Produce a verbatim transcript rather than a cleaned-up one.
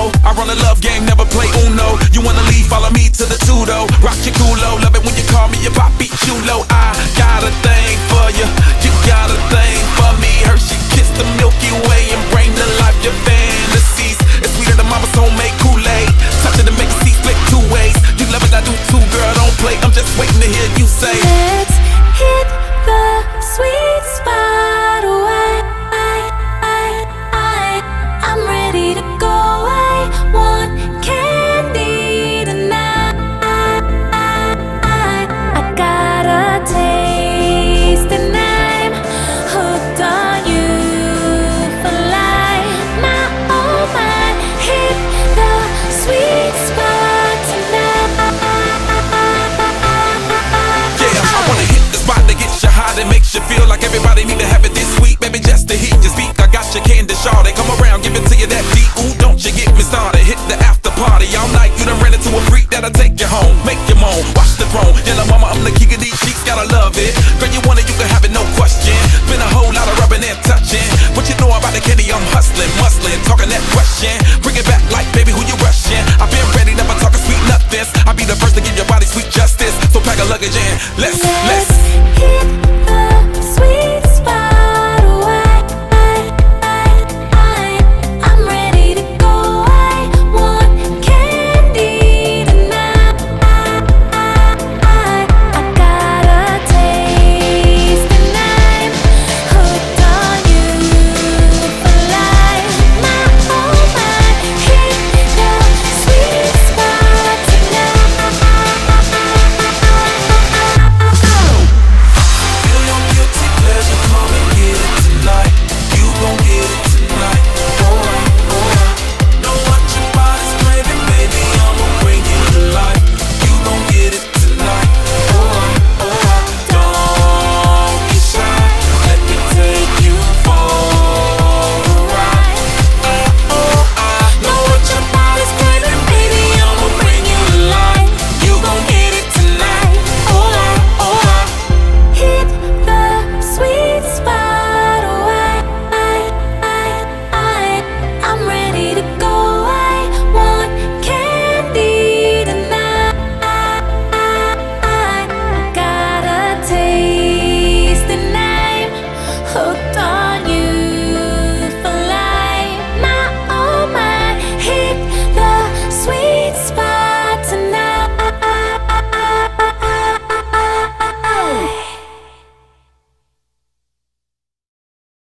uno. I run a love game, never play uno. You wanna leave, follow me to the tudo. Rock your culo, love it when you call me your papi chulo. I got a thing for you, you got a thing for me. Hershey kiss the Milky Way and bring to life your fantasies. It's sweeter than mama's homemade Kool-Aid. Touch it and make it see split two ways. You love it, I do too, girl, don't play. I'm just waiting to hear you say, let's hit the sweet spot away. I'm ready to go. I want candy tonight. I got a taste and I'm hooked on you for life. My oh my, hit the sweet spot tonight. yeah, I wanna hit the spot that gets you hot and makes you feel like everybody need to have it this sweet. Baby, just to heat your speak, I got your candy shawty. Come around, give it to you that deep. Ooh, don't you get me started. Hit the after party all night. You done ran into a freak that'll take you home, make you moan, watch the throne. Yellow mama, I'm the king of these sheets, gotta love it. Girl, you want it, you can have it, no question. Been a whole lot of rubbing and touching. What you know about the candy? I'm hustling, muscling, talking that question. Bring it back like, baby, who you rushing? I've been ready, never talking sweet nothings. I'll be the first to give your body sweet justice. So pack a luggage in, let's, let's, let's hit the